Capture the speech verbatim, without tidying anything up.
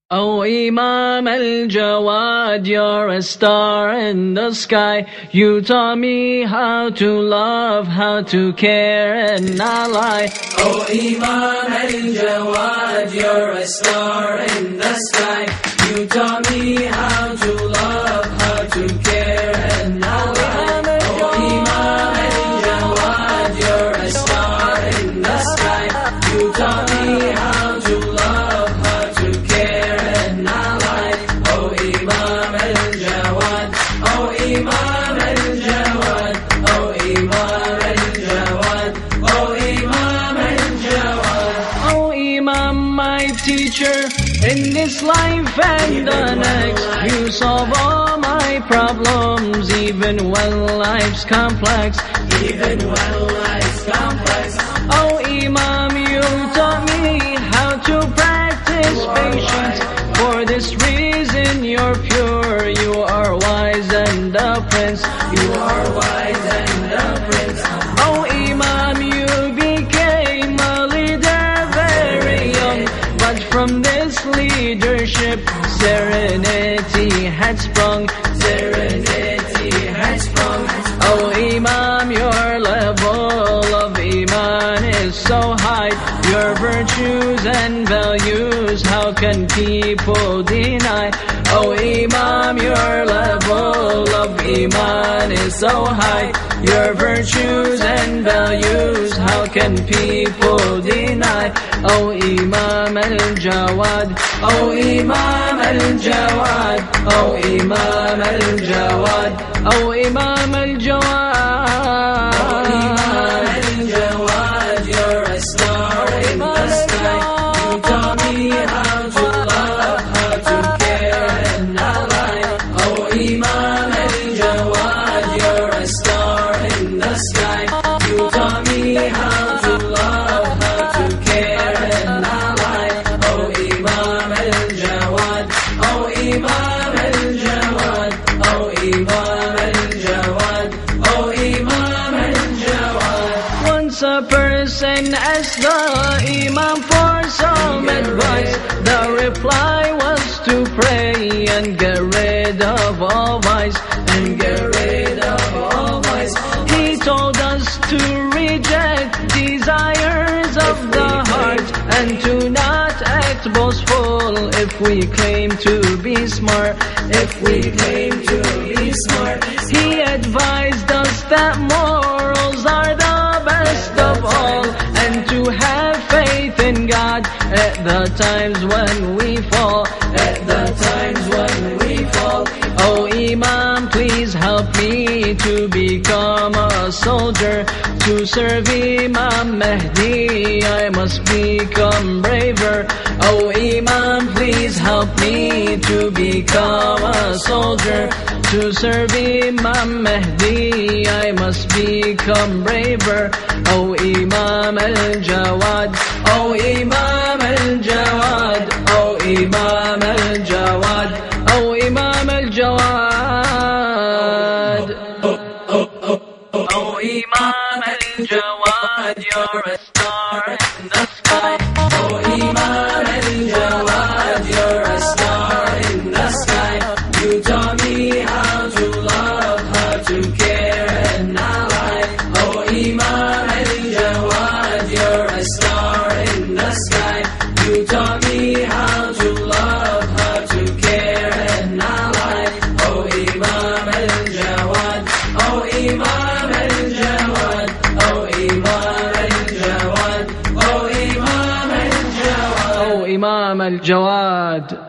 Oh Imam al-Jawad, you're a star in the sky. You taught me how to love, how to care and not lie. Oh Imam al-Jawad, you're a star in the sky. You taught me how to love, how to care and not lie. Oh Imam al-Jawad, you're a star in the sky. You taught me how to love, how to care and not lie. Oh Imam al-Jawad, oh Imam al-Jawad, oh Imam al-Jawad, oh Imam al-Jawad. Oh Imam, my teacher, in this life and the next, you solve all my problems, even when life's complex. Even when life's complex. Oh Imam, you taught me how to practice patience. For this reason you're pure, you are wise and a prince. You are wise and a prince. Oh Imam, you became a leader very young, but from this leadership serenity had sprung. Serenity had sprung. Oh Imam, your level of Iman is so high. Your virtues and values, how can people deny? Oh Imam, your level of Iman is so high. Your virtues and values, how can people deny? Oh Imam al-Jawad, oh Imam al-Jawad, oh Imam al-Jawad, oh Imam al-Jawad. Oh Imam al-Jawad, you're a star in the sky. You taught me how to love, how to care and not lie. Oh Imam al-Jawad, you're a star in the sky. You taught me how to love, how to care and not lie. Oh Imam al-Jawad, oh Imam al-Jawad, oh Imam al-Jawad, oh Imam al-Jawad. Once a person asked the Imam for some advice. The reply was to pray and get rid of all vice. And get rid of all vice. He told us to reject desires of the heart and to not act boastful if we claim to be smart. If we claim to be smart. He advised us that morals are the best of all, and to have faith in God at the times when we fall. At the times when we fall. Oh Imam, please help me to become a soldier. To serve Imam Mahdi, I must become braver. Oh Imam, please help me to become a soldier. To serve Imam Mahdi, I must become braver. Oh Imam al-Jawad, oh Imam al-Jawad, oh Imam al-Jawad, oh Imam al-Jawad. Oh, oh, oh, oh, Oh Imam al-Jawad, you're a star in the sky. oh Imam al-Jawad, you're a star in the sky. You taught me how to love, how to care and not lie. Oh Imam al-Jawad, you're a star in the sky. You taught me how to love, how to care and not lie. Oh Imam al-Jawad, oh Imam al-Jawad, oh Imam al-Jawad, oh Imam al-Jawad. Oh Imam al-Jawad.